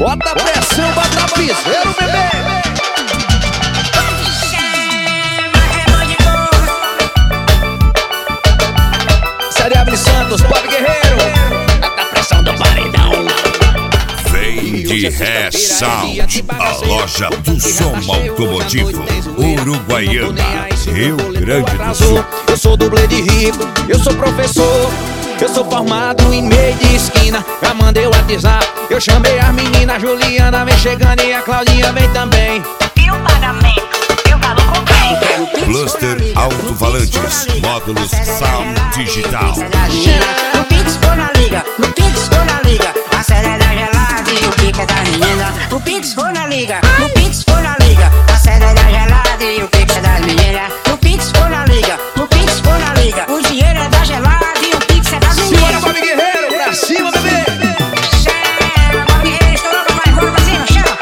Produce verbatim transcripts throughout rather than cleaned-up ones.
Bota pressão, bota piseiro, bebê. Série Abre Santos, Bob Guerreiro. Bota pressão do paredão. Vem de Ré Sound, a loja do som automotivo Uruguaiana, Rio Grande do Sul. Eu sou dublê de rico, eu sou professor. Eu sou formado em meio de esquina. Já mandei o WhatsApp, eu chamei as meninas. Juliana vem chegando e a Claudinha vem também. E o pagamento, eu falo com quem? Cluster Alto-Falantes, módulos Sound Digital. No Pix for na liga, no Pix for na liga. A série da gelada e o Pix é da menina. No Pix for na liga, no Pix for na liga. A série da gelada e o Pix é das meninas. No Pix for na liga, no Pix for na liga. O dinheiro é da gelada e o Pix é das meninas. Simbora, Bob Guerreiro, pra cima, bebê. Chama, Bob Guerreiro, estourou pra mais, vamos pra cima, chama.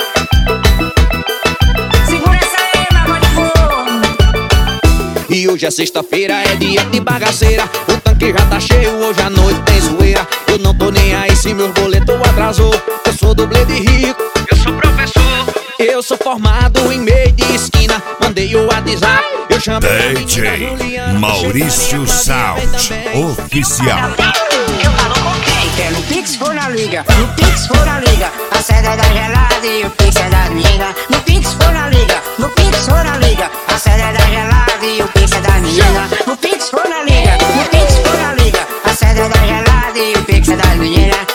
Segura essa aí, meu amor de fogo. E hoje é sexta-feira, é dia de bagaceira. O tanque já tá cheio, hoje à noite tem zoeira. Eu não tô nem aí se meu boleto atrasou. Eu sou dublê de rico, eu sou professor. Eu sou formado em meio de esquina. Mandei o WhatsApp, eu chamei D J Maurício Sound Oficial. Eu falo com quem? É no Pix for na liga, no Pix for na liga. A série é da gelada e o Pix é das meninas. No Pix for na liga, no Pix for na liga. A série é da gelada e o Pix é das meninas. No Pix for na liga, no Pix for na liga. A série é da gelada e o Pix é das meninas.